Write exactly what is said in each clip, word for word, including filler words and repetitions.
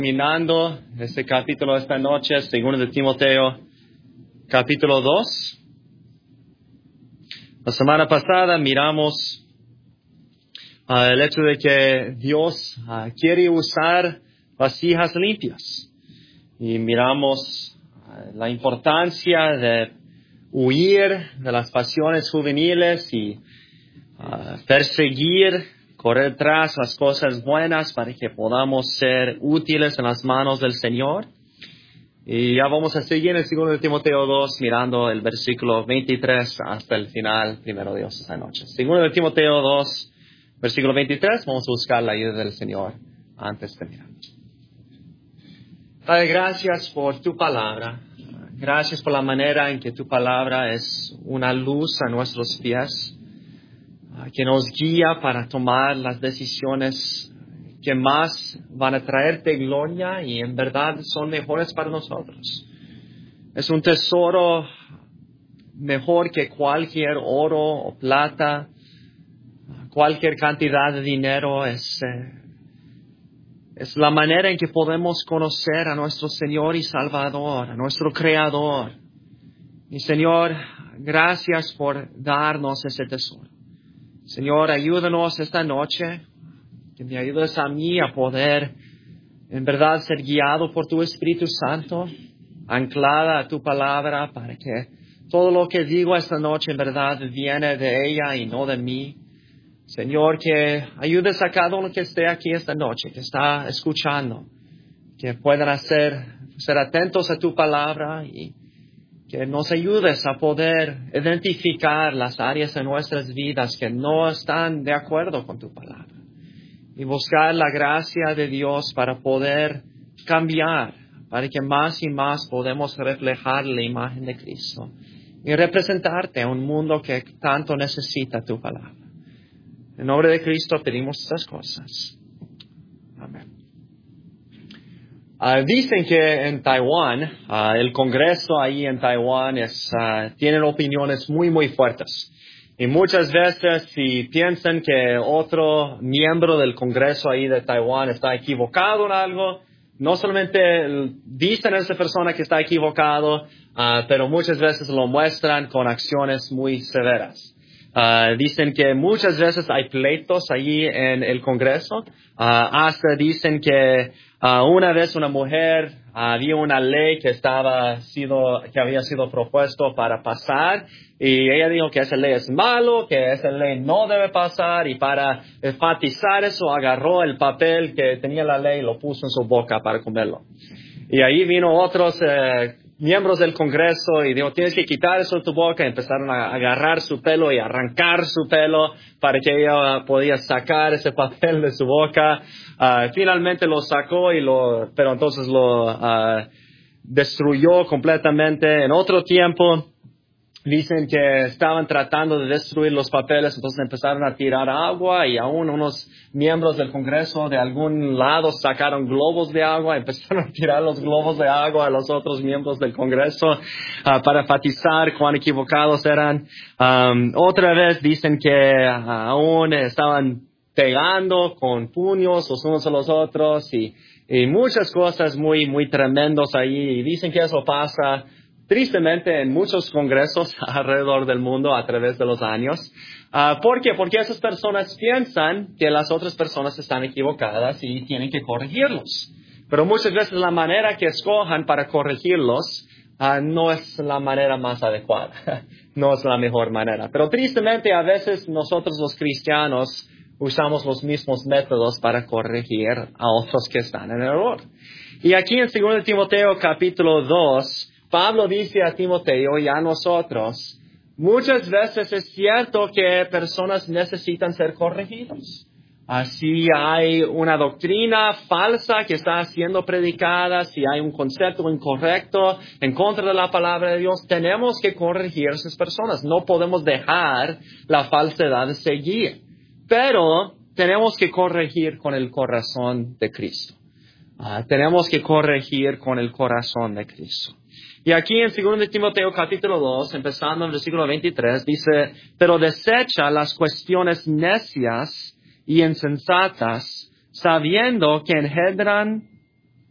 Terminando este capítulo esta noche, segundo de Timoteo, capítulo dos. La semana pasada miramos uh, el hecho de que Dios uh, quiere usar vasijas limpias. Y miramos uh, la importancia de huir de las pasiones juveniles y uh, perseguir correr tras las cosas buenas para que podamos ser útiles en las manos del Señor. Y ya vamos a seguir en el segundo de Timoteo dos, mirando el versículo veintitrés hasta el final, primero Dios, esta noche. Segundo de Timoteo dos, versículo veintitrés, vamos a buscar la ayuda del Señor antes de mirar. Padre, gracias por tu palabra. Gracias por la manera en que tu palabra es una luz a nuestros pies, que nos guía para tomar las decisiones que más van a traerte gloria y en verdad son mejores para nosotros. Es un tesoro mejor que cualquier oro o plata, cualquier cantidad de dinero. Es, eh, es la manera en que podemos conocer a nuestro Señor y Salvador, a nuestro Creador. Y Señor, gracias por darnos ese tesoro. Señor, ayúdanos esta noche, que me ayudes a mí a poder, en verdad, ser guiado por tu Espíritu Santo, anclada a tu palabra, para que todo lo que digo esta noche, en verdad, viene de ella y no de mí. Señor, que ayudes a cada uno que esté aquí esta noche, que está escuchando, que puedan hacer, ser atentos a tu palabra y que nos ayudes a poder identificar las áreas de nuestras vidas que no están de acuerdo con tu palabra. Y buscar la gracia de Dios para poder cambiar, para que más y más podamos reflejar la imagen de Cristo. Y representarte a un mundo que tanto necesita tu palabra. En nombre de Cristo pedimos estas cosas. Amén. Uh, dicen que en Taiwán, uh, el Congreso ahí en Taiwán es, uh, tienen opiniones muy, muy fuertes. Y muchas veces si piensan que otro miembro del Congreso ahí de Taiwán está equivocado en algo, no solamente dicen a esa persona que está equivocado, uh, pero muchas veces lo muestran con acciones muy severas. Uh, dicen que muchas veces hay pleitos allí en el Congreso. Uh, hasta dicen que uh, una vez una mujer, uh, había una ley que estaba sido, que había sido propuesto para pasar, y ella dijo que esa ley es malo, que esa ley no debe pasar, y para enfatizar eso agarró el papel que tenía la ley y lo puso en su boca para comerlo. Y ahí vino otros eh, miembros del Congreso y dijo, tienes que quitar eso de tu boca. Y empezaron a agarrar su pelo y arrancar su pelo para que ella podía sacar ese papel de su boca. Uh, finalmente lo sacó, y lo, pero entonces lo uh, destruyó completamente. En otro tiempo, dicen que estaban tratando de destruir los papeles, entonces empezaron a tirar agua, y aún unos miembros del Congreso de algún lado sacaron globos de agua, empezaron a tirar los globos de agua a los otros miembros del Congreso uh, para enfatizar cuán equivocados eran. Um, otra vez dicen que uh, aún estaban pegando con puños los unos a los otros, y, y muchas cosas muy, muy tremendos ahí. Y dicen que eso pasa tristemente en muchos congresos alrededor del mundo a través de los años. Uh, ¿Por qué? Porque esas personas piensan que las otras personas están equivocadas y tienen que corregirlos. Pero muchas veces la manera que escojan para corregirlos uh, no es la manera más adecuada. No es la mejor manera. Pero tristemente a veces nosotros los cristianos usamos los mismos métodos para corregir a otros que están en error. Y aquí en segundo de Timoteo capítulo dos, Pablo dice a Timoteo y a nosotros, muchas veces es cierto que personas necesitan ser corregidos. Así hay una doctrina falsa que está siendo predicada, si hay un concepto incorrecto en contra de la palabra de Dios, tenemos que corregir a esas personas. No podemos dejar la falsedad de seguir, pero tenemos que corregir con el corazón de Cristo. Uh, tenemos que corregir con el corazón de Cristo. Y aquí en segundo de Timoteo capítulo dos, empezando en el versículo veintitrés, dice, pero desecha las cuestiones necias y insensatas, sabiendo que engendran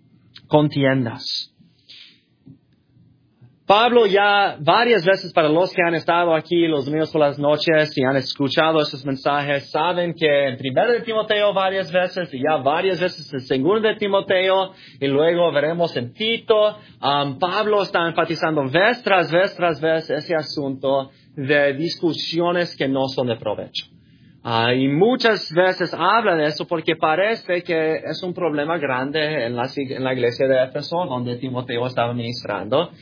contiendas. Pablo ya varias veces, para los que han estado aquí los domingos por las noches y han escuchado esos mensajes, saben que en primero de Timoteo varias veces y ya varias veces en segundo de Timoteo y luego veremos en Tito, um, Pablo está enfatizando vez tras vez tras vez ese asunto de discusiones que no son de provecho. Uh, y muchas veces habla de eso porque parece que es un problema grande en la, en la iglesia de Éfeso, donde Timoteo estaba ministrando.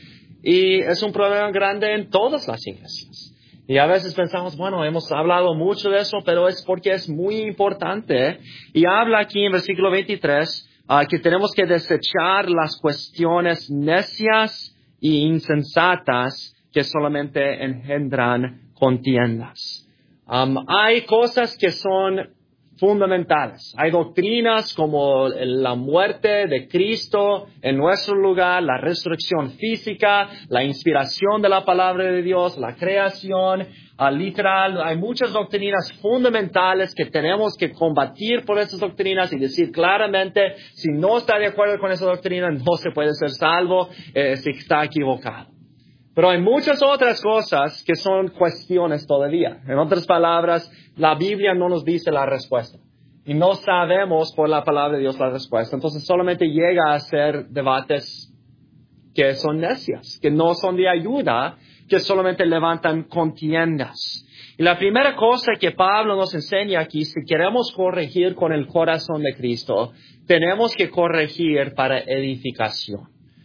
Y es un problema grande en todas las iglesias. Y a veces pensamos, bueno, hemos hablado mucho de eso, pero es porque es muy importante. Y habla aquí en versículo veintitrés uh, que tenemos que desechar las cuestiones necias e insensatas que solamente engendran contiendas. Um, hay cosas que son fundamentales. Hay doctrinas como la muerte de Cristo en nuestro lugar, la resurrección física, la inspiración de la palabra de Dios, la creación uh, literal. Hay muchas doctrinas fundamentales que tenemos que combatir por esas doctrinas y decir claramente, si no está de acuerdo con esa doctrina, no se puede ser salvo, eh, si está equivocado. Pero hay muchas otras cosas que son cuestiones todavía. En otras palabras, la Biblia no nos dice la respuesta. Y no sabemos por la palabra de Dios la respuesta. Entonces solamente llega a ser debates que son necias, que no son de ayuda, que solamente levantan contiendas. Y la primera cosa que Pablo nos enseña aquí, si queremos corregir con el corazón de Cristo, tenemos que corregir para edificación.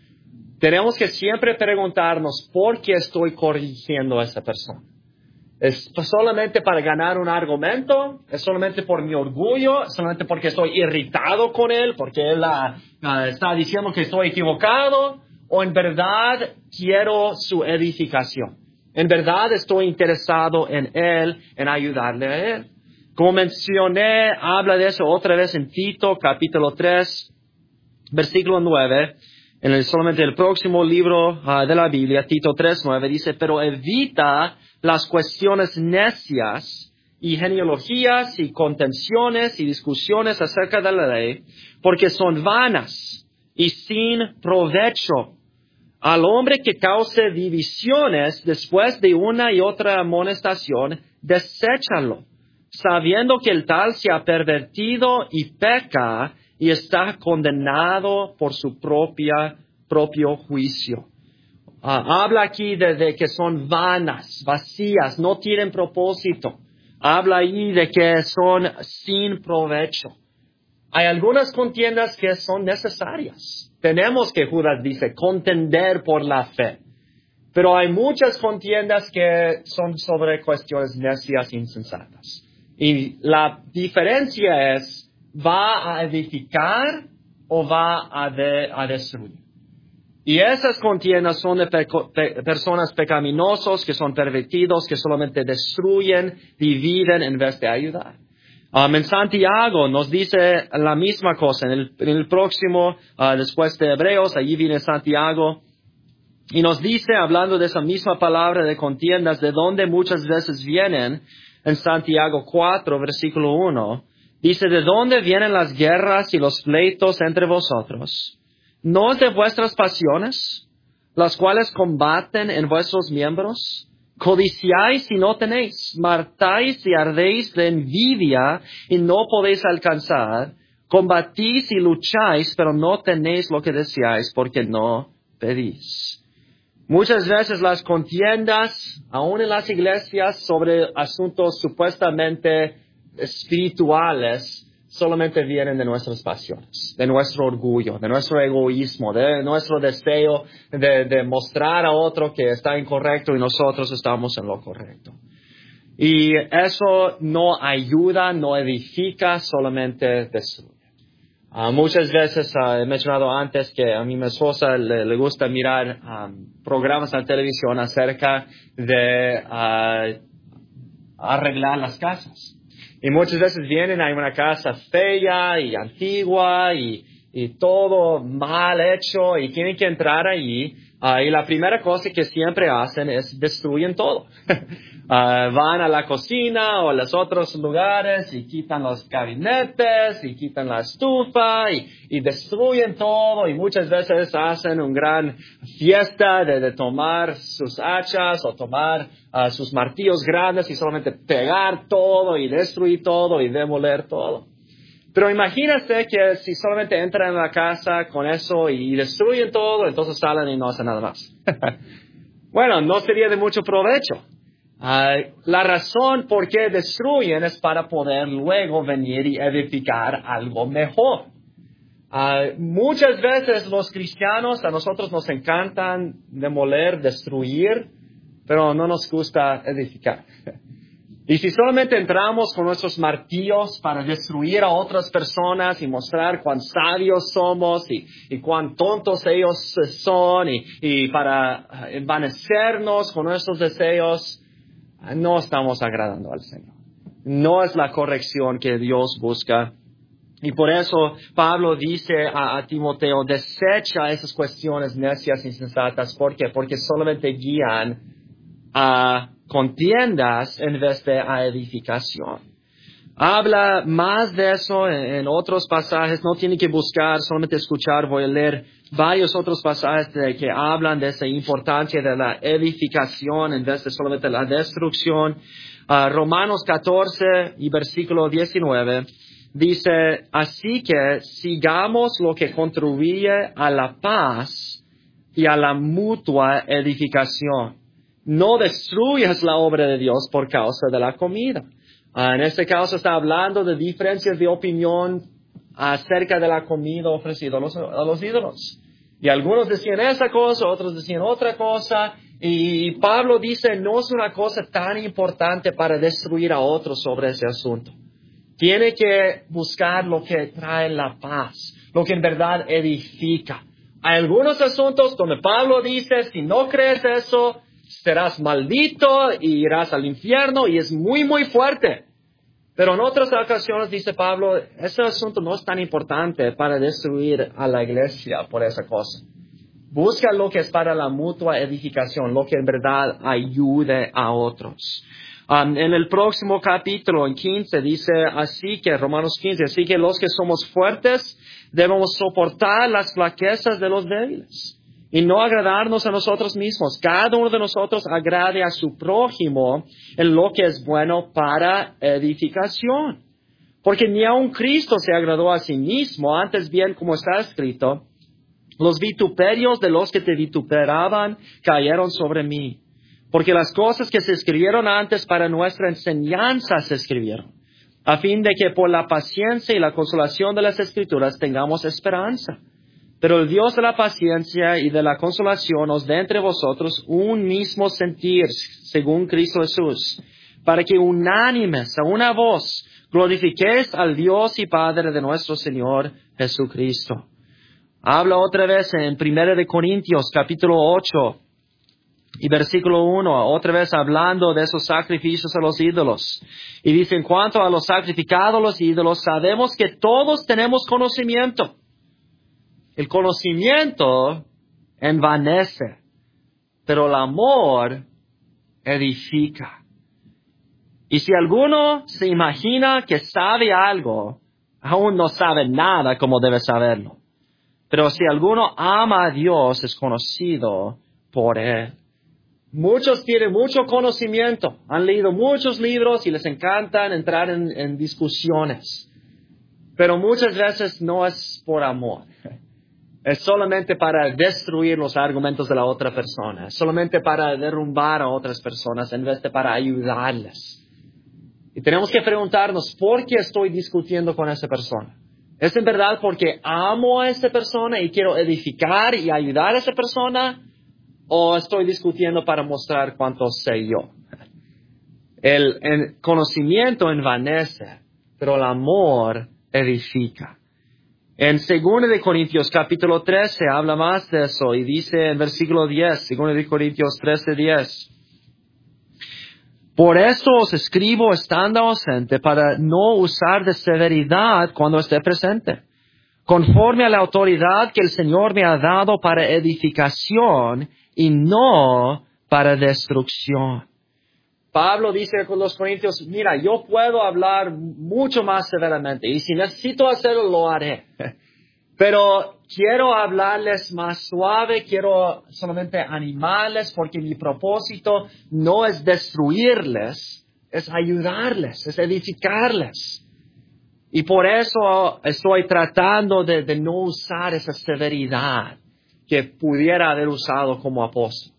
Tenemos que siempre preguntarnos por qué estoy corrigiendo a esa persona. ¿Es solamente para ganar un argumento? ¿Es solamente por mi orgullo? ¿Es solamente porque estoy irritado con él? ¿Porque él uh, uh, está diciendo que estoy equivocado? ¿O en verdad quiero su edificación? ¿En verdad estoy interesado en él, en ayudarle a él? Como mencioné, habla de eso otra vez en Tito, capítulo tres, versículo nueve. En el, solamente el próximo libro uh, de la Biblia, Tito tres nueve, dice, pero evita las cuestiones necias y genealogías y contenciones y discusiones acerca de la ley, porque son vanas y sin provecho. Al hombre que cause divisiones después de una y otra amonestación, deséchalo, sabiendo que el tal se ha pervertido y peca, y está condenado por su propia, propio juicio. Uh, habla aquí de, de que son vanas, vacías, no tienen propósito. Habla ahí de que son sin provecho. Hay algunas contiendas que son necesarias. Tenemos que, Judas dice, contender por la fe. Pero hay muchas contiendas que son sobre cuestiones necias e insensatas. Y la diferencia es, ¿va a edificar o va a, de, a destruir? Y esas contiendas son de peco, pe, personas pecaminosos, que son pervertidos, que solamente destruyen, dividen en vez de ayudar. Um, en Santiago nos dice la misma cosa. En el, en el próximo, uh, después de Hebreos, allí viene Santiago. Y nos dice, hablando de esa misma palabra de contiendas, de donde muchas veces vienen, en Santiago cuatro, versículo uno, dice, ¿de dónde vienen las guerras y los pleitos entre vosotros? ¿No es de vuestras pasiones, las cuales combaten en vuestros miembros? Codiciáis y no tenéis, matáis y ardéis de envidia y no podéis alcanzar, combatís y lucháis, pero no tenéis lo que deseáis porque no pedís. Muchas veces las contiendas, aún en las iglesias, sobre asuntos supuestamente espirituales, solamente vienen de nuestras pasiones, de nuestro orgullo, de nuestro egoísmo, de nuestro deseo de, de mostrar a otro que está incorrecto y nosotros estamos en lo correcto. Y eso no ayuda, no edifica, solamente destruye. Uh, muchas veces uh, he mencionado antes que a mi esposa le, le gusta mirar um, programas en la televisión acerca de uh, arreglar las casas. Y muchas veces vienen a una casa fea y antigua y, y todo mal hecho y tienen que entrar ahí. Uh, y la primera cosa que siempre hacen es destruyen todo. uh, van a la cocina o a los otros lugares y quitan los gabinetes y quitan la estufa y, y destruyen todo. Y muchas veces hacen una gran fiesta de, de tomar sus hachas o tomar uh, sus martillos grandes y solamente pegar todo y destruir todo y demoler todo. Pero imagínate que si solamente entran en la casa con eso y destruyen todo, entonces salen y no hacen nada más. Bueno, no sería de mucho provecho. Uh, la razón por qué destruyen es para poder luego venir y edificar algo mejor. Uh, muchas veces los cristianos, a nosotros nos encantan demoler, destruir, pero no nos gusta edificar. Y si solamente entramos con nuestros martillos para destruir a otras personas y mostrar cuán sabios somos y, y cuán tontos ellos son y, y para envanecernos con nuestros deseos, no estamos agradando al Señor. No es la corrección que Dios busca. Y por eso Pablo dice a, a Timoteo, desecha esas cuestiones necias y insensatas. ¿Por qué? Porque solamente guían a contiendas en vez de a edificación. Habla más de eso en, en otros pasajes, no tiene que buscar, solamente escuchar. Voy a leer varios otros pasajes de, que hablan de esa importancia de la edificación en vez de solamente la destrucción. Uh, Romanos catorce y versículo diecinueve dice, así que sigamos lo que contribuye a la paz y a la mutua edificación. No destruyas la obra de Dios por causa de la comida. Uh, en este caso está hablando de diferencias de opinión acerca de la comida ofrecida a los, a los ídolos. Y algunos decían esa cosa, otros decían otra cosa. Y Pablo dice, no es una cosa tan importante para destruir a otros sobre ese asunto. Tiene que buscar lo que trae la paz, lo que en verdad edifica. Hay algunos asuntos donde Pablo dice, si no crees eso, serás maldito y irás al infierno, y es muy, muy fuerte. Pero en otras ocasiones, dice Pablo, ese asunto no es tan importante para destruir a la iglesia por esa cosa. Busca lo que es para la mutua edificación, lo que en verdad ayude a otros. Um, en el próximo capítulo, en quince, dice así que, Romanos quince, así que los que somos fuertes debemos soportar las flaquezas de los débiles y no agradarnos a nosotros mismos. Cada uno de nosotros agrade a su prójimo en lo que es bueno para edificación. Porque ni aun Cristo se agradó a sí mismo, antes bien, como está escrito, los vituperios de los que te vituperaban cayeron sobre mí. Porque las cosas que se escribieron antes para nuestra enseñanza se escribieron, a fin de que por la paciencia y la consolación de las Escrituras tengamos esperanza. Pero el Dios de la paciencia y de la consolación os dé entre vosotros un mismo sentir, según Cristo Jesús, para que unánimes a una voz glorifiquéis al Dios y Padre de nuestro Señor Jesucristo. Habla otra vez en Primera de Corintios, capítulo ocho y versículo uno, otra vez hablando de esos sacrificios a los ídolos. Y dice, en cuanto a los sacrificados a los ídolos, sabemos que todos tenemos conocimiento. El conocimiento envanece, pero el amor edifica. Y si alguno se imagina que sabe algo, aún no sabe nada como debe saberlo. Pero si alguno ama a Dios, es conocido por Él. Muchos tienen mucho conocimiento, han leído muchos libros y les encantan entrar en, en discusiones. Pero muchas veces no es por amor. Es solamente para destruir los argumentos de la otra persona. Es solamente para derrumbar a otras personas en vez de para ayudarles. Y tenemos que preguntarnos, ¿por qué estoy discutiendo con esa persona? ¿Es en verdad porque amo a esa persona y quiero edificar y ayudar a esa persona? ¿O estoy discutiendo para mostrar cuánto sé yo? El, el conocimiento envanece, pero el amor edifica. En Segunda de Corintios capítulo trece habla más de eso y dice en versículo diez, Segunda de Corintios trece, diez. Por eso os escribo estando ausente, para no usar de severidad cuando esté presente. conforme a la autoridad que el Señor me ha dado para edificación y no para destrucción. Pablo dice con los corintios, mira, yo puedo hablar mucho más severamente y si necesito hacerlo, lo haré. Pero quiero hablarles más suave, quiero solamente animarles porque mi propósito no es destruirles, es ayudarles, es edificarles. Y por eso estoy tratando de, de no usar esa severidad que pudiera haber usado como apóstol.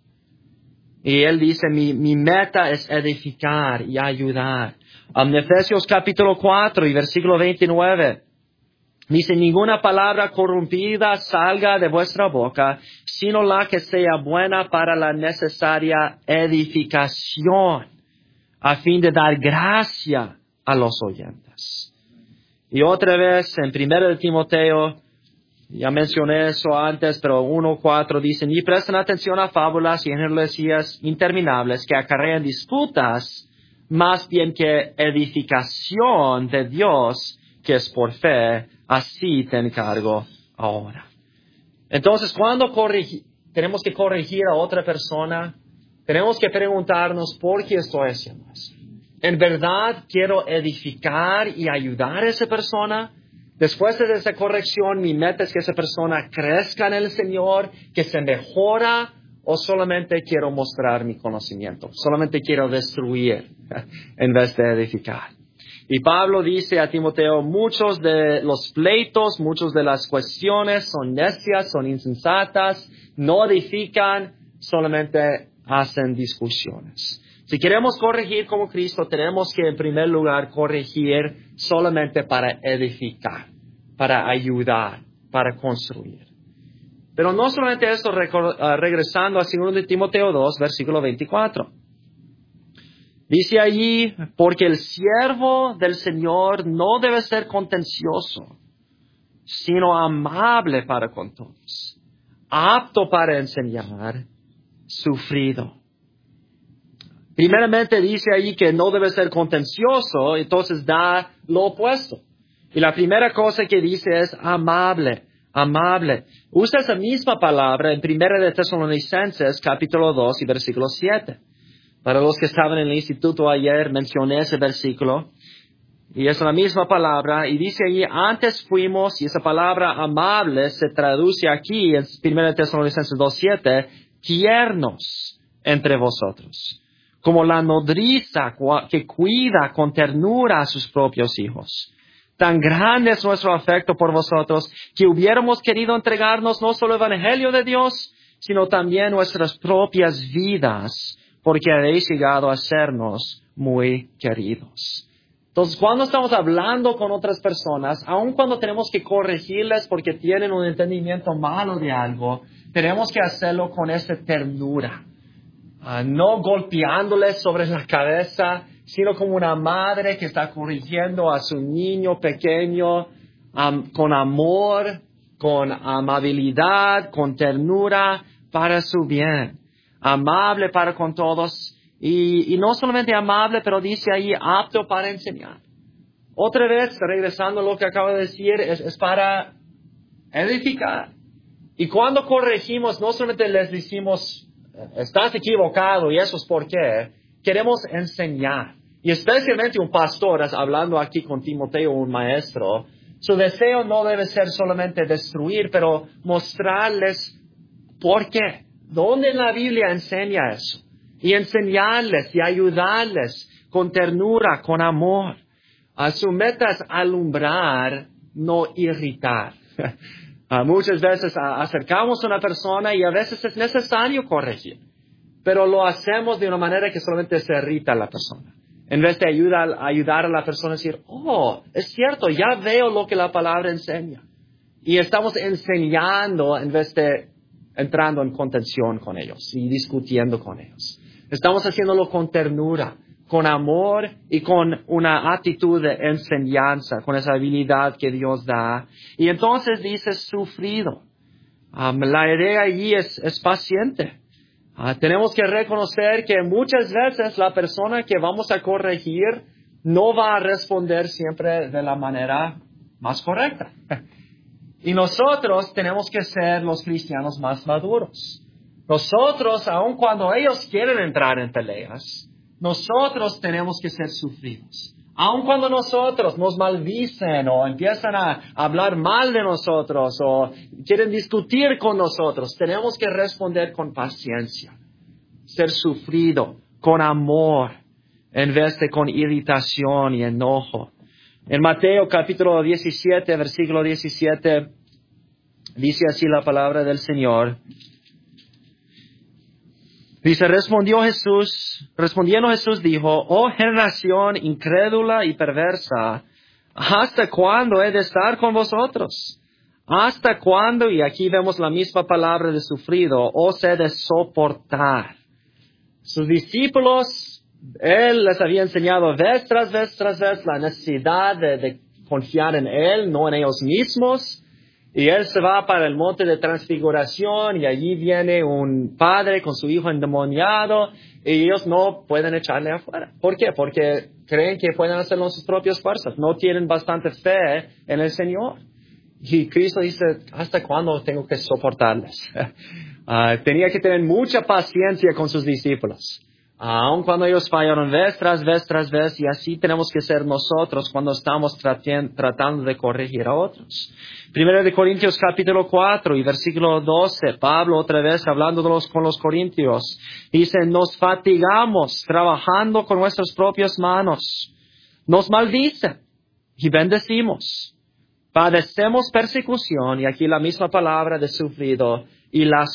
Y él dice, mi, mi meta es edificar y ayudar. En Efesios capítulo cuatro y versículo veintinueve, dice, ninguna palabra corrompida salga de vuestra boca, sino la que sea buena para la necesaria edificación, a fin de dar gracia a los oyentes. Y otra vez, en primero de Timoteo, ya mencioné eso antes, pero uno cuatro dice, ni presten atención a fábulas y genealogías interminables que acarrean disputas, más bien que edificación de Dios, que es por fe, así te encargo ahora. Entonces, cuando corrigi- tenemos que corregir a otra persona, tenemos que preguntarnos, ¿por qué estoy haciendo eso? ¿En verdad quiero edificar y ayudar a esa persona? Después de esa corrección, mi meta es que esa persona crezca en el Señor, que se mejora, o solamente quiero mostrar mi conocimiento, solamente quiero destruir en vez de edificar. Y Pablo dice a Timoteo, muchos de los pleitos, muchas de las cuestiones son necias, son insensatas, no edifican, solamente hacen discusiones. Si queremos corregir como Cristo, tenemos que en primer lugar corregir solamente para edificar, para ayudar, para construir. Pero no solamente esto, regresando a segundo de Timoteo dos, versículo veinticuatro. Dice allí, porque el siervo del Señor no debe ser contencioso, sino amable para con todos, apto para enseñar, sufrido. Primeramente dice allí que no debe ser contencioso, entonces da lo opuesto. Y la primera cosa que dice es amable, amable. Usa esa misma palabra en primera de Tesalonicenses, capítulo dos y versículo siete. Para los que estaban en el instituto ayer, mencioné ese versículo. Y es la misma palabra. Y dice allí, antes fuimos, y esa palabra amable se traduce aquí en primera de Tesalonicenses dos siete, tiernos entre vosotros, como la nodriza que cuida con ternura a sus propios hijos. Tan grande es nuestro afecto por vosotros, que hubiéramos querido entregarnos no solo el Evangelio de Dios, sino también nuestras propias vidas, porque habéis llegado a sernos muy queridos. Entonces, cuando estamos hablando con otras personas, aun cuando tenemos que corregirles porque tienen un entendimiento malo de algo, tenemos que hacerlo con esa ternura. Uh, no golpeándoles sobre la cabeza, sino como una madre que está corrigiendo a su niño pequeño um, con amor, con amabilidad, con ternura para su bien. Amable para con todos y, y no solamente amable, pero dice ahí apto para enseñar. Otra vez, regresando a lo que acabo de decir, es, es para edificar. Y cuando corregimos, no solamente les decimos, estás equivocado y eso es por qué, queremos enseñar. Y especialmente un pastor, hablando aquí con Timoteo, un maestro, su deseo no debe ser solamente destruir, pero mostrarles por qué. ¿Dónde en la Biblia enseña eso? Y enseñarles y ayudarles con ternura, con amor. A su meta es alumbrar, no irritar. Uh, muchas veces uh, acercamos a una persona y a veces es necesario corregir, pero lo hacemos de una manera que solamente se irrita a la persona. En vez de ayudar, ayudar a la persona a decir, oh, es cierto, ya veo lo que la palabra enseña. Y estamos enseñando en vez de entrando en contención con ellos y discutiendo con ellos. Estamos haciéndolo con ternura, con amor y con una actitud de enseñanza, con esa habilidad que Dios da. Y entonces dice sufrido. Um, la idea allí es, es paciente. Uh, tenemos que reconocer que muchas veces la persona que vamos a corregir no va a responder siempre de la manera más correcta. Y nosotros tenemos que ser los cristianos más maduros. Nosotros, aun cuando ellos quieren entrar en peleas, nosotros tenemos que ser sufridos. Aun cuando nosotros nos maldicen o empiezan a hablar mal de nosotros o quieren discutir con nosotros, tenemos que responder con paciencia, ser sufrido, con amor, en vez de con irritación y enojo. En Mateo capítulo diecisiete, versículo diecisiete, dice así la palabra del Señor. Dice, respondió Jesús, respondiendo Jesús dijo, oh generación incrédula y perversa, ¿hasta cuándo he de estar con vosotros? ¿Hasta cuándo? Y aquí vemos la misma palabra de sufrido, os he de soportar. Sus discípulos, Él les había enseñado vez tras vez tras vez la necesidad de, de confiar en Él, no en ellos mismos. Y Él se va para el monte de transfiguración y allí viene un padre con su hijo endemoniado y ellos no pueden echarle afuera. ¿Por qué? Porque creen que pueden hacerlo en sus propias fuerzas. No tienen bastante fe en el Señor. Y Cristo dice, ¿hasta cuándo tengo que soportarles? uh, tenía que tener mucha paciencia con sus discípulos. Uh, aun cuando ellos fallaron vez tras vez tras vez, y así tenemos que ser nosotros cuando estamos tratien, tratando de corregir a otros. Primero de Corintios capítulo cuatro y versículo doce, Pablo otra vez hablando de los, con los corintios, dice, nos fatigamos trabajando con nuestras propias manos, nos maldicen y bendecimos, padecemos persecución, y aquí la misma palabra de sufrido, y la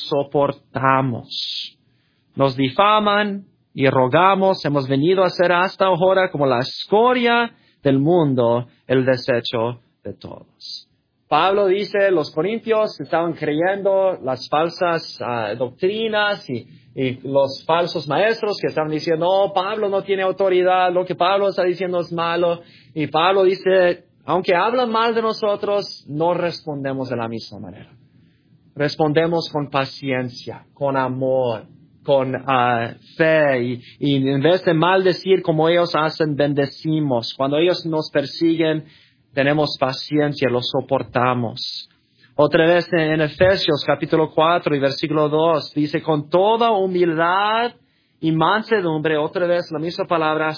soportamos, nos difaman y rogamos, hemos venido a ser hasta ahora como la escoria del mundo, el desecho de todos. Pablo dice, los corintios estaban creyendo las falsas uh, doctrinas y, y los falsos maestros que estaban diciendo, oh, Pablo no tiene autoridad, lo que Pablo está diciendo es malo. Y Pablo dice, aunque hablan mal de nosotros, no respondemos de la misma manera. Respondemos con paciencia, con amor, con uh, fe y, y en vez de maldecir como ellos hacen, bendecimos. Cuando ellos nos persiguen, tenemos paciencia, lo soportamos. Otra vez en, en Efesios capítulo cuatro y versículo dos, dice, con toda humildad y mansedumbre, otra vez la misma palabra,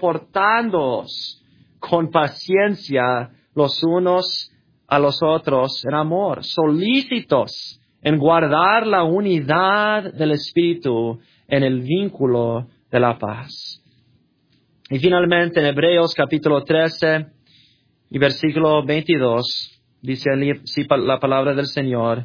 soportándoos con paciencia los unos a los otros en amor, solícitos en guardar la unidad del Espíritu en el vínculo de la paz. Y finalmente en Hebreos capítulo trece y versículo veintidós, dice así la palabra del Señor,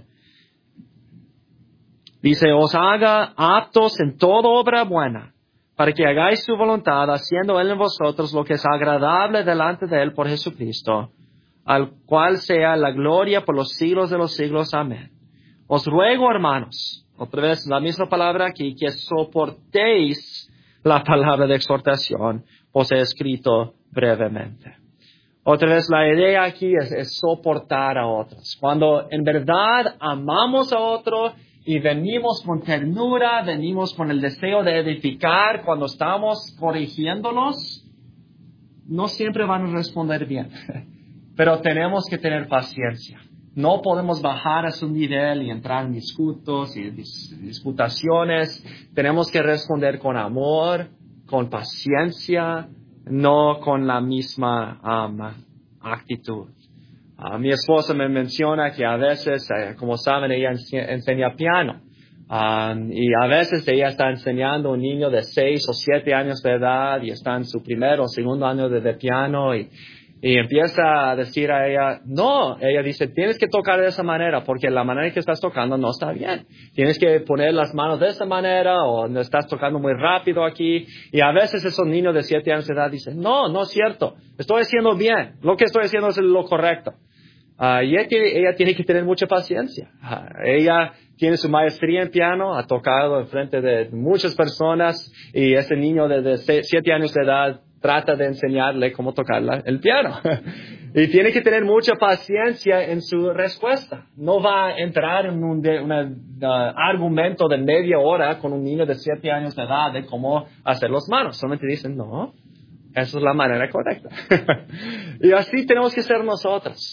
dice, os haga aptos en toda obra buena, para que hagáis su voluntad, haciendo Él en vosotros lo que es agradable delante de Él por Jesucristo, al cual sea la gloria por los siglos de los siglos. Amén. Os ruego, hermanos, otra vez la misma palabra aquí, que soportéis la palabra de exhortación, pues he escrito brevemente. Otra vez la idea aquí es, es soportar a otros. Cuando en verdad amamos a otro y venimos con ternura, venimos con el deseo de edificar, cuando estamos corrigiéndolos, no siempre van a responder bien. Pero tenemos que tener paciencia. No podemos bajar a su nivel y entrar en discutos y dis- disputaciones. Tenemos que responder con amor, con paciencia, no con la misma um, actitud. Uh, mi esposa me menciona que a veces, eh, como saben, ella ense- enseña piano. Um, y a veces ella está enseñando a un niño de seis o siete años de edad y está en su primer o segundo año de, de piano y Y empieza a decir a ella, no, ella dice, tienes que tocar de esa manera, porque la manera en que estás tocando no está bien. Tienes que poner las manos de esa manera, o no estás tocando muy rápido aquí. Y a veces esos niños de siete años de edad dicen, no, no es cierto, estoy haciendo bien, lo que estoy haciendo es lo correcto. Uh, y ella tiene, ella tiene que tener mucha paciencia. Uh, ella tiene su maestría en piano, ha tocado en frente de muchas personas, y ese niño de, de siete años de edad trata de enseñarle cómo tocar la, el piano. Y tiene que tener mucha paciencia en su respuesta. No va a entrar en un de, una, uh, argumento de media hora con un niño de siete años de edad de cómo hacer las manos. Solamente dicen, no, esa es la manera correcta. Y así tenemos que ser nosotros.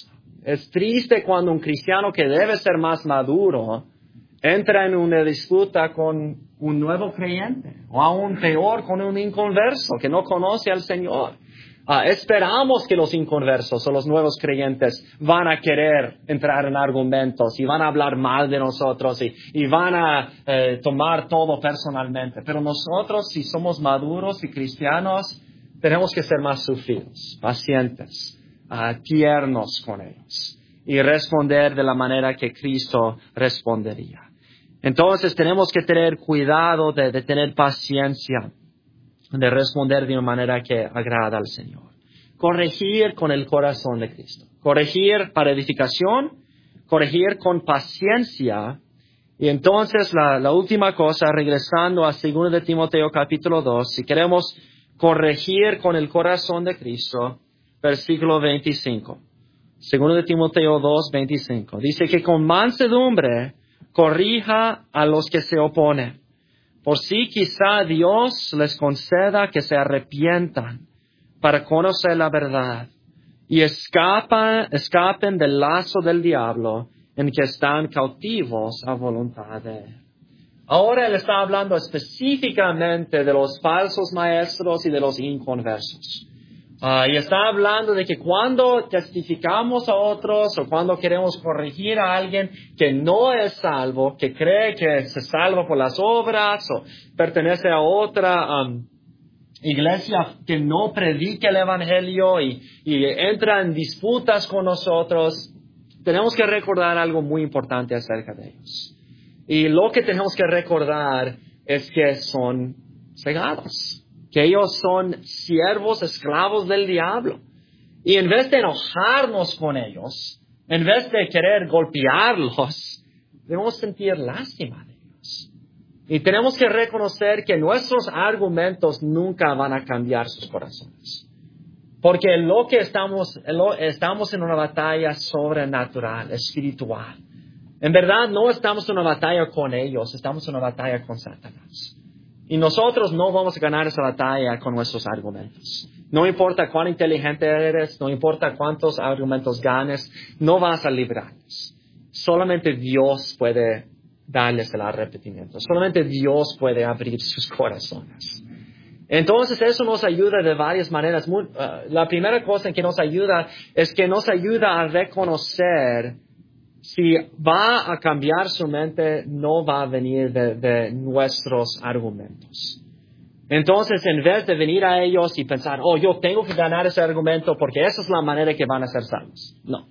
Es triste cuando un cristiano que debe ser más maduro entra en una disputa con un nuevo creyente, o aún peor con un inconverso que no conoce al Señor. Uh, esperamos que los inconversos o los nuevos creyentes van a querer entrar en argumentos y van a hablar mal de nosotros y, y van a eh, tomar todo personalmente. Pero nosotros, si somos maduros y cristianos, tenemos que ser más sufridos, pacientes, uh, tiernos con ellos y responder de la manera que Cristo respondería. Entonces tenemos que tener cuidado de, de tener paciencia, de responder de una manera que agrada al Señor. Corregir con el corazón de Cristo. Corregir para edificación, corregir con paciencia. Y entonces la, la última cosa, regresando a segundo de Timoteo capítulo dos, si queremos corregir con el corazón de Cristo, versículo veinticinco. segundo de Timoteo dos, veinticinco. Dice que con mansedumbre corrija a los que se oponen. Por si quizá Dios les conceda que se arrepientan para conocer la verdad y escapan, escapen del lazo del diablo en que están cautivos a voluntad de él. Ahora él está hablando específicamente de los falsos maestros y de los inconversos. Uh, y está hablando de que cuando testificamos a otros o cuando queremos corregir a alguien que no es salvo, que cree que se salva por las obras o pertenece a otra um, iglesia que no predica el evangelio y, y entra en disputas con nosotros, tenemos que recordar algo muy importante acerca de ellos. Y lo que tenemos que recordar es que son cegados. Que ellos son siervos, esclavos del diablo. Y en vez de enojarnos con ellos, en vez de querer golpearlos, debemos sentir lástima de ellos. Y tenemos que reconocer que nuestros argumentos nunca van a cambiar sus corazones. Porque lo que estamos, lo, estamos en una batalla sobrenatural, espiritual. En verdad no estamos en una batalla con ellos, estamos en una batalla con Satanás. Y nosotros no vamos a ganar esa batalla con nuestros argumentos. No importa cuán inteligente eres, no importa cuántos argumentos ganes, no vas a librarlos. Solamente Dios puede darles el arrepentimiento. Solamente Dios puede abrir sus corazones. Entonces eso nos ayuda de varias maneras. Muy, uh, la primera cosa en que nos ayuda es que nos ayuda a reconocer si va a cambiar su mente, no va a venir de, de nuestros argumentos. Entonces, en vez de venir a ellos y pensar, oh, yo tengo que ganar ese argumento porque esa es la manera que van a ser salvos. No.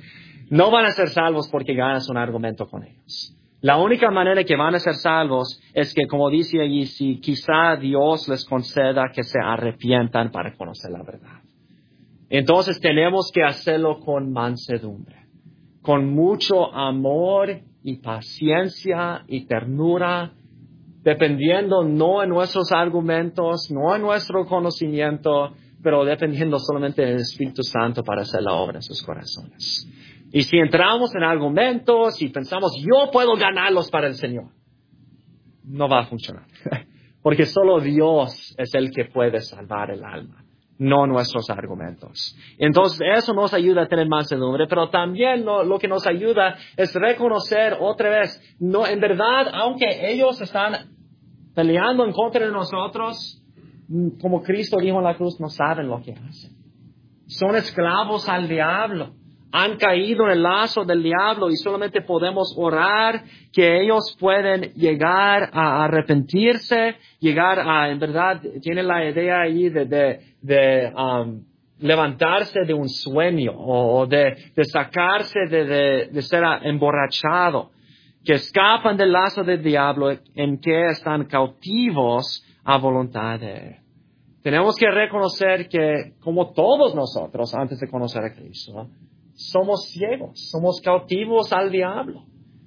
No van a ser salvos porque ganas un argumento con ellos. La única manera que van a ser salvos es que, como dice allí, si quizá Dios les conceda que se arrepientan para conocer la verdad. Entonces, tenemos que hacerlo con mansedumbre. Con mucho amor y paciencia y ternura, dependiendo no en nuestros argumentos, no en nuestro conocimiento, pero dependiendo solamente del Espíritu Santo para hacer la obra en sus corazones. Y si entramos en argumentos y pensamos, yo puedo ganarlos para el Señor, no va a funcionar. Porque solo Dios es el que puede salvar el alma, no nuestros argumentos. Entonces eso nos ayuda a tener mansedumbre, pero también lo, lo que nos ayuda es reconocer otra vez, no, en verdad, aunque ellos están peleando en contra de nosotros, como Cristo dijo en la cruz, no saben lo que hacen. Son esclavos al diablo. Han caído en el lazo del diablo y solamente podemos orar que ellos pueden llegar a arrepentirse, llegar a, en verdad, tienen la idea ahí de, de, de um, levantarse de un sueño o de, de sacarse de, de, de ser emborrachado, que escapan del lazo del diablo en que están cautivos a voluntad de él. Tenemos que reconocer que, como todos nosotros, antes de conocer a Cristo, somos ciegos, somos cautivos al diablo.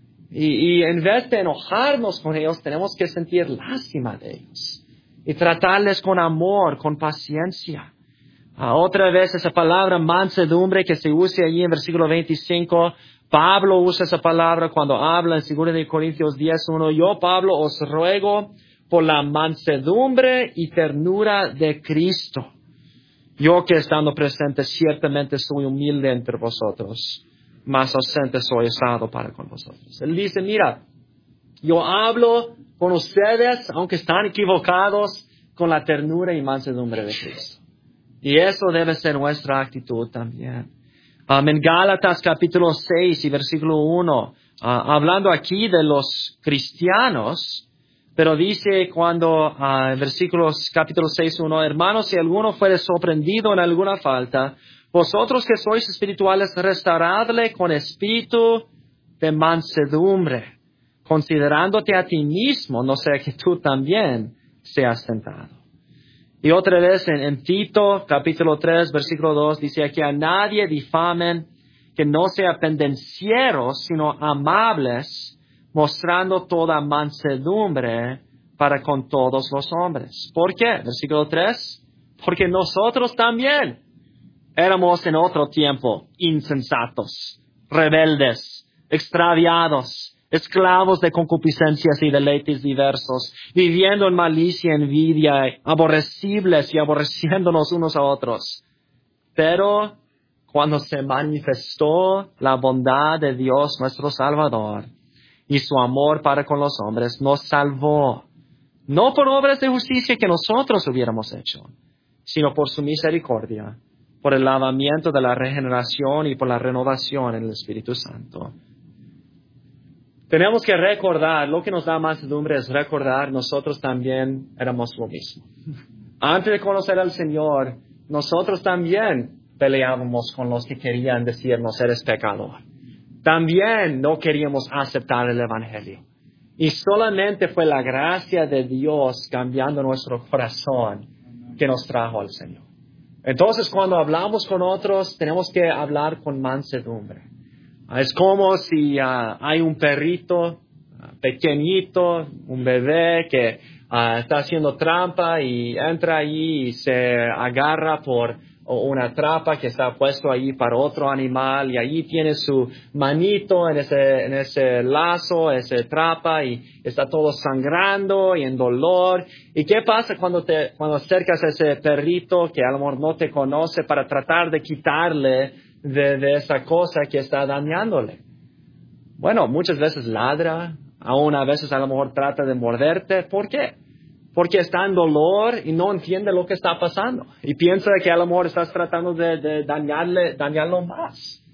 Y, y en vez de enojarnos con ellos, tenemos que sentir lástima de ellos. Y tratarles con amor, con paciencia. Uh, otra vez esa palabra mansedumbre que se usa allí en versículo veinticinco. Pablo usa esa palabra cuando habla en segunda de Corintios diez uno. Yo, Pablo, os ruego por la mansedumbre y ternura de Cristo. Yo que estando presente ciertamente soy humilde entre vosotros. más ausente soy estado para con vosotros. Él dice, mira, yo hablo con ustedes, aunque están equivocados, con la ternura y mansedumbre de Cristo. Y eso debe ser nuestra actitud también. Um, en Gálatas capítulo seis y versículo uno, uh, hablando aquí de los cristianos, pero dice cuando, uh, en versículos capítulo seis, uno, hermanos, si alguno fuere sorprendido en alguna falta, vosotros que sois espirituales, restauradle con espíritu de mansedumbre, considerándote a ti mismo, no sea que tú también seas tentado. Y otra vez en, en Tito, capítulo tres, versículo dos, dice que a nadie difamen, que no sea pendencieros, sino amables, mostrando toda mansedumbre para con todos los hombres. ¿Por qué? Versículo tres, porque nosotros también éramos en otro tiempo insensatos, rebeldes, extraviados, esclavos de concupiscencias y deleites diversos, viviendo en malicia, envidia, aborrecibles y aborreciéndonos unos a otros. Pero cuando se manifestó la bondad de Dios nuestro Salvador y su amor para con los hombres, nos salvó, no por obras de justicia que nosotros hubiéramos hecho, sino por su misericordia, por el lavamiento de la regeneración y por la renovación en el Espíritu Santo. Tenemos que recordar, lo que nos da mansedumbre es recordar, nosotros también éramos lo mismo. Antes de conocer al Señor, nosotros también peleábamos con los que querían decirnos, eres pecador. También no queríamos aceptar el Evangelio. Y solamente fue la gracia de Dios cambiando nuestro corazón que nos trajo al Señor. Entonces, cuando hablamos con otros, tenemos que hablar con mansedumbre. Es como si uh, hay un perrito uh, pequeñito, un bebé que uh, está haciendo trampa y entra allí y se agarra por una trampa que está puesto allí para otro animal y allí tiene su manito en ese, en ese lazo, ese trampa y está todo sangrando y en dolor. ¿Y qué pasa cuando te, cuando acercas a ese perrito que a lo mejor no te conoce para tratar de quitarle De, de esa cosa que está dañándole? Bueno, muchas veces ladra, aún a veces a lo mejor trata de morderte. ¿Por qué? Porque está en dolor y no entiende lo que está pasando. Y piensa que a lo mejor estás tratando de, de dañarle, dañarlo más.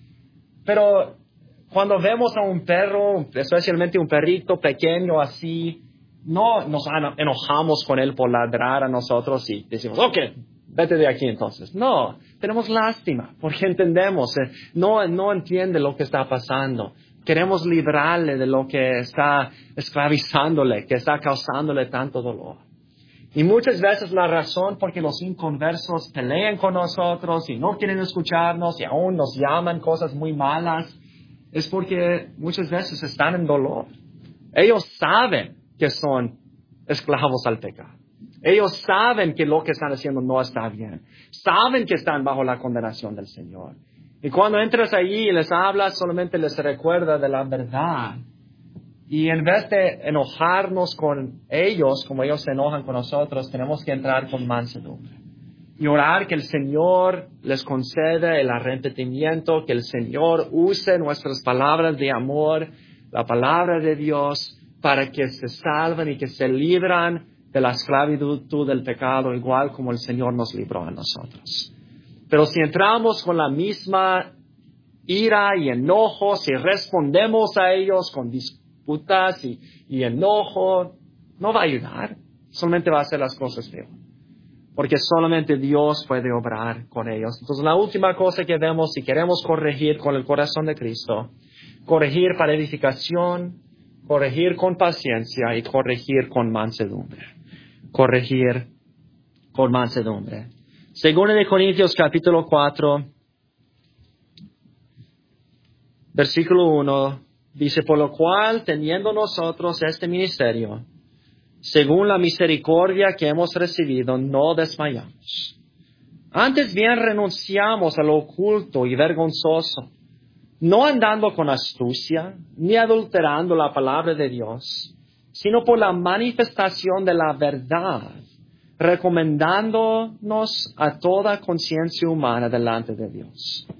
Pero cuando vemos a un perro, especialmente un perrito pequeño así, no nos enojamos con él por ladrar a nosotros y decimos, ok, vete de aquí entonces. No, tenemos lástima porque entendemos, eh, no, no entiende lo que está pasando. Queremos librarle de lo que está esclavizándole, que está causándole tanto dolor. Y muchas veces la razón por que los inconversos pelean con nosotros y no quieren escucharnos y aún nos llaman cosas muy malas es porque muchas veces están en dolor. Ellos saben que son esclavos al pecado. Ellos saben que lo que están haciendo no está bien. Saben que están bajo la condenación del Señor. Y cuando entras allí y les hablas, solamente les recuerda de la verdad. Y en vez de enojarnos con ellos, como ellos se enojan con nosotros, tenemos que entrar con mansedumbre. Y orar que el Señor les conceda el arrepentimiento, que el Señor use nuestras palabras de amor, la palabra de Dios, para que se salven y que se libran de la esclavitud del pecado, igual como el Señor nos libró a nosotros. Pero si entramos con la misma ira y enojo, si respondemos a ellos con disputas y, y enojo, no va a ayudar. Solamente va a hacer las cosas peor. Porque solamente Dios puede obrar con ellos. Entonces, la última cosa que vemos, si queremos corregir con el corazón de Cristo, corregir para edificación, corregir con paciencia y corregir con mansedumbre. Corregir con mansedumbre. Según de Corintios capítulo cuatro, versículo uno, dice, por lo cual, teniendo nosotros este ministerio, según la misericordia que hemos recibido, no desmayamos. Antes bien renunciamos a lo oculto y vergonzoso, no andando con astucia, ni adulterando la palabra de Dios, sino por la manifestación de la verdad, recomendándonos a toda conciencia humana delante de Dios.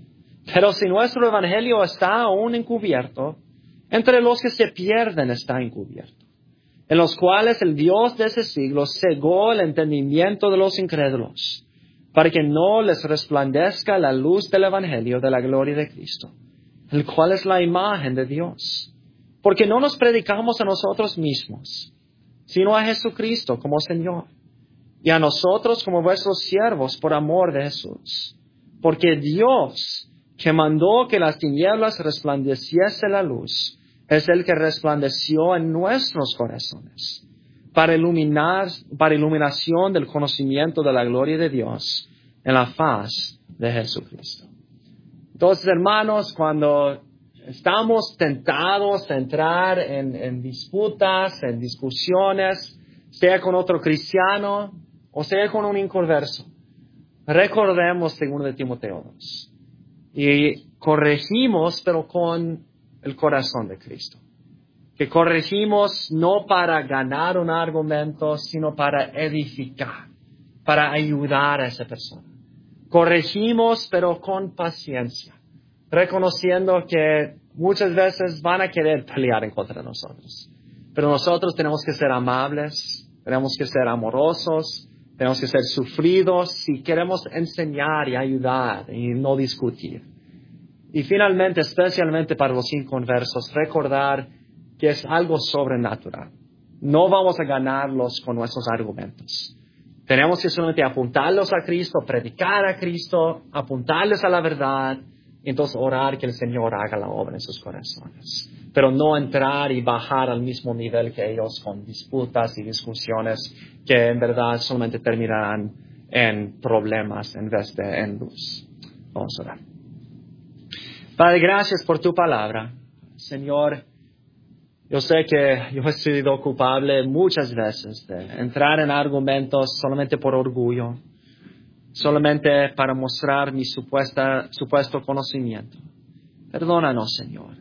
Pero si nuestro evangelio está aún encubierto, entre los que se pierden está encubierto, en los cuales el Dios de ese siglo cegó el entendimiento de los incrédulos, para que no les resplandezca la luz del evangelio de la gloria de Cristo, el cual es la imagen de Dios. Porque no nos predicamos a nosotros mismos, sino a Jesucristo como Señor, y a nosotros como vuestros siervos por amor de Jesús. Porque Dios, que mandó que las tinieblas resplandeciese la luz, es el que resplandeció en nuestros corazones, para iluminar, para iluminación del conocimiento de la gloria de Dios en la faz de Jesucristo. Entonces, hermanos, cuando estamos tentados a entrar en, en disputas, en discusiones, sea con otro cristiano o sea con un inconverso, recordemos segundo de Timoteo dos. Y corregimos, pero con el corazón de Cristo. Que corregimos no para ganar un argumento, sino para edificar, para ayudar a esa persona. Corregimos, pero con paciencia, reconociendo que muchas veces van a querer pelear en contra de nosotros. Pero nosotros tenemos que ser amables, tenemos que ser amorosos, tenemos que ser sufridos si queremos enseñar y ayudar y no discutir. Y finalmente, especialmente para los inconversos, recordar que es algo sobrenatural. No vamos a ganarlos con nuestros argumentos. Tenemos que solamente apuntarlos a Cristo, predicar a Cristo, apuntarles a la verdad, y entonces orar que el Señor haga la obra en sus corazones. Pero no entrar y bajar al mismo nivel que ellos con disputas y discusiones que en verdad solamente terminarán en problemas en vez de en luz. Vamos a orar. Padre, gracias por tu palabra. Señor, yo sé que yo he sido culpable muchas veces de entrar en argumentos solamente por orgullo, solamente para mostrar mi supuesta, supuesto conocimiento. Perdónanos, Señor.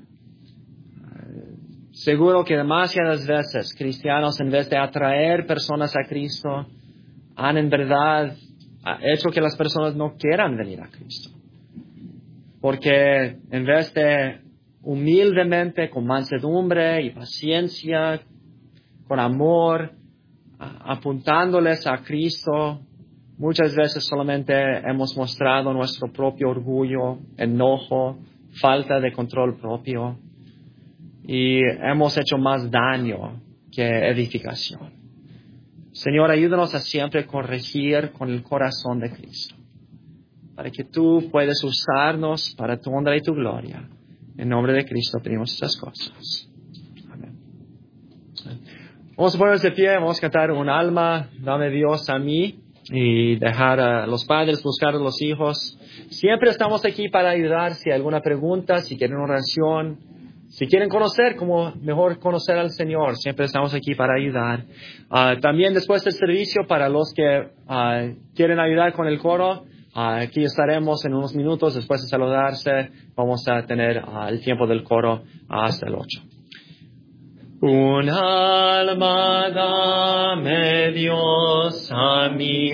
Seguro que demasiadas veces cristianos, en vez de atraer personas a Cristo, han en verdad hecho que las personas no quieran venir a Cristo. Porque en vez de humildemente, con mansedumbre y paciencia, con amor, apuntándoles a Cristo, muchas veces solamente hemos mostrado nuestro propio orgullo, enojo, falta de control propio, y hemos hecho más daño que edificación. Señor, ayúdanos a siempre corregir con el corazón de Cristo, para que tú puedas usarnos para tu honra y tu gloria. En nombre de Cristo pedimos estas cosas. Amén. Vamos a ponernos de pie, vamos a cantar un alma, dame Dios a mí, y dejar a los padres buscar a los hijos. Siempre estamos aquí para ayudar. Si hay alguna pregunta, si quieren oración, si quieren conocer cómo mejor conocer al Señor, siempre estamos aquí para ayudar. Uh, también después del servicio, para los que uh, quieren ayudar con el coro, uh, aquí estaremos en unos minutos. Después de saludarse, vamos a tener uh, el tiempo del coro hasta el ocho. Un alma dame Dios a mí,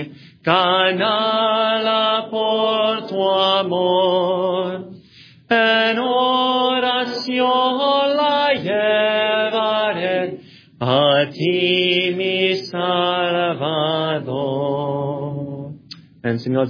ganala por tu amor. En oración la llevaré a ti, mi Salvador. En Señor